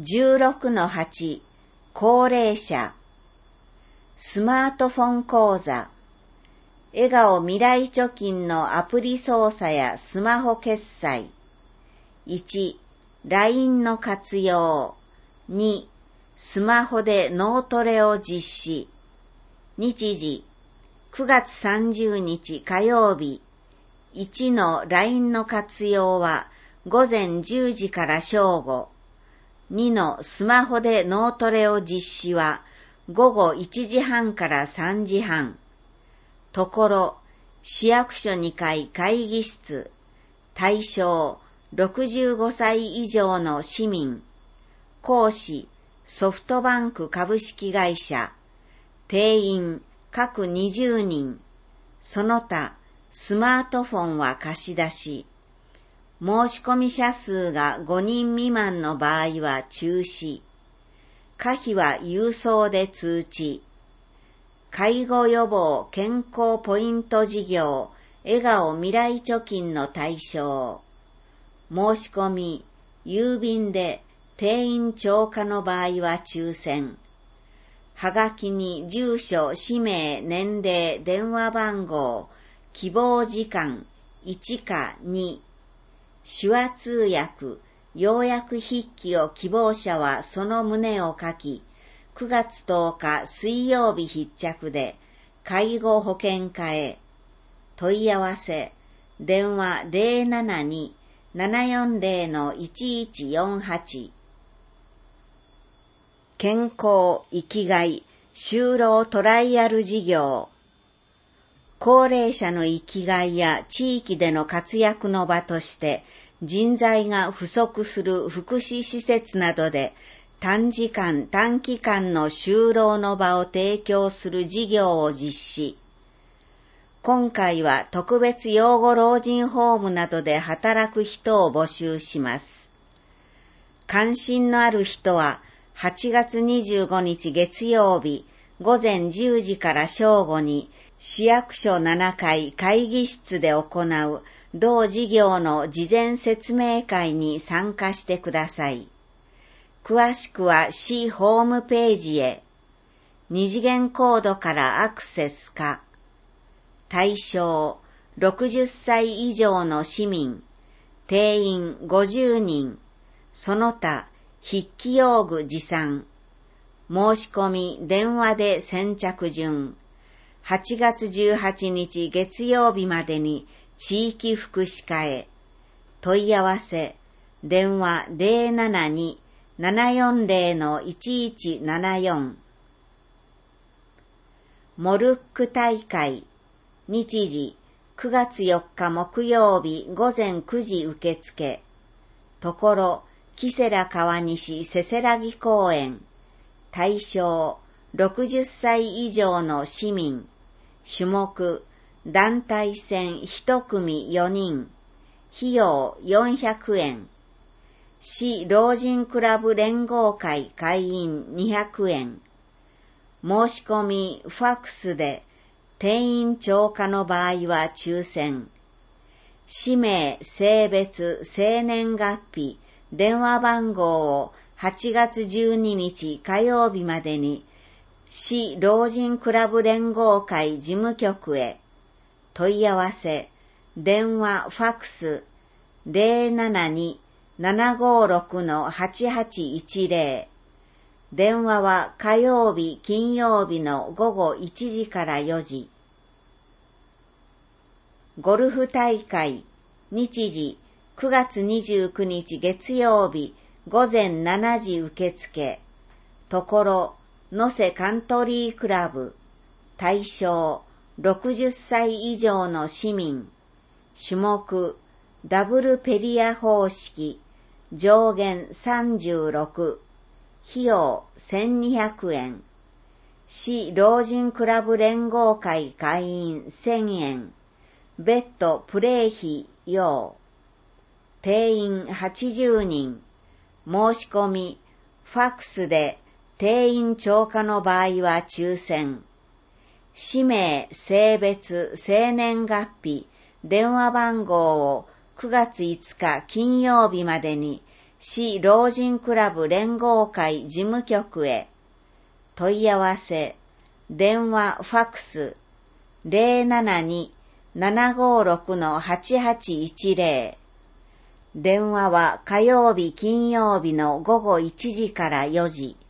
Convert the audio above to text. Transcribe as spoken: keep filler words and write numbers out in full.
じゅうろくのはち 高齢者スマートフォン講座笑顔未来貯金のアプリ操作やスマホ決済いち ライン の活用にスマホで脳トレを実施日時くがつさんじゅうにち火曜日いちの ライン の活用は午前じゅうじから正午にのスマホで脳トレを実施は午後いちじはんからさんじはんところ市役所にかい会議室対象ろくじゅうごさい以上の市民講師ソフトバンク株式会社定員各にじゅうにんその他スマートフォンは貸し出し申込者数がごにん未満の場合は中止可否は郵送で通知介護予防健康ポイント事業笑顔未来貯金の対象申し込み郵便で定員超過の場合は抽選はがきに住所氏名年齢電話番号希望時間いちかに手話通訳要約筆記を希望者はその旨を書きくがつとおか水曜日必着で介護保険課へ問い合わせ電話 ゼロななに ななよんゼロ のいちいちよんはち健康生きがい就労トライアル事業高齢者の生きがいや地域での活躍の場として人材が不足する福祉施設などで短時間短期間の就労の場を提供する事業を実施。今回は特別養護老人ホームなどで働く人を募集します。関心のある人ははちがつにじゅうごにち月曜日午前じゅうじから正午に市役所ななかい会議室で行う同事業の事前説明会に参加してください。詳しくは市ホームページへ。二次元コードからアクセスか。対象ろくじゅっさい以上の市民、定員ごじゅうにん、その他筆記用具持参。申し込み電話で先着順。はちがつじゅうはちにち月曜日までに地域福祉課へ。問い合わせ電話 ゼロななに ななよんゼロ のいちいちななよん。モルック大会日時くがつよっか木曜日午前くじ受付ところキセラ川西せせらぎ公園対象ろくじゅっさい以上の市民種目団体戦いち組よにん費用よんひゃくえん市老人クラブ連合会会員にひゃくえん申し込みファックスで定員超過の場合は抽選氏名性別生年月日電話番号をはちがつじゅうににち火曜日までに市老人クラブ連合会事務局へ問い合わせ電話ファックス ゼロななに ななごろく はちはちいちゼロ電話は火曜日金曜日の午後いちじからよじゴルフ大会日時くがつにじゅうくにち月曜日午前しちじ受付ところ能勢カントリークラブ対象ろくじゅっさい以上の市民種目ダブルペリア方式上限さんじゅうろく費用せんにひゃくえん市老人クラブ連合会会員せんえん別途プレー費用定員はちじゅうにん申し込みファックスで定員超過の場合は抽選氏名性別生年月日電話番号をくがついつか金曜日までに市老人クラブ連合会事務局へ。問い合わせ、電話、ファクス、ゼロななに ななごろく はちはちいちゼロ。電話は火曜日金曜日の午後いちじからよじ。